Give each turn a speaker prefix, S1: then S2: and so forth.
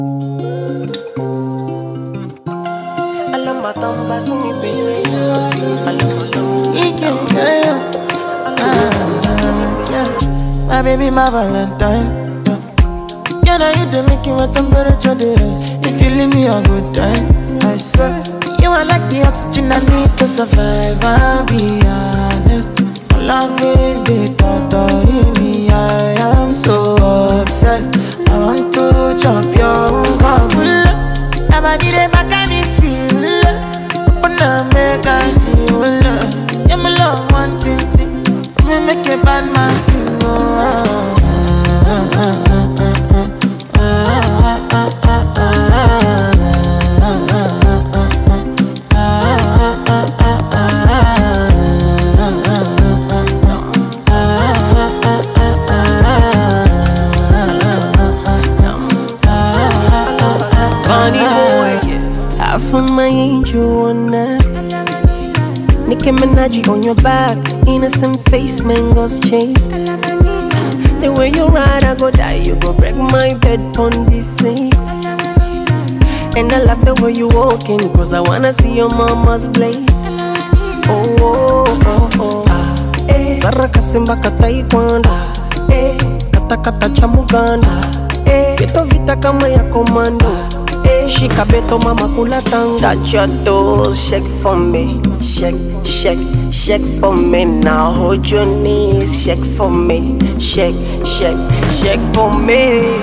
S1: My baby, my Valentine. Can I hit the making my temperature rise? If you leave me a good time, I swear. You are like the oxygen I need to survive. I'll be honest. Love it, they totally me. I am so obsessed. I want to chop your bubble. Nobody they back at this shit. Open up, make us feel love. Yeah, my love, one thing. Me make a bad man sing.
S2: I found my angel on earth. Nicki Minaj on your back, innocent face, mangoes chased. The way you ride, I go die, you go break my bed on this seat. And I love the way you walking, cause I wanna see your mama's place. Oh, oh, oh, oh. Saraka simba kataekwondo, kata kata cha Muganda, Vito vita kama ya komando. Shika beto mama kula tango. Touch your toes, shake for me. Shake, shake, shake for me. Now hold your knees, shake for me. Shake, shake, shake for me.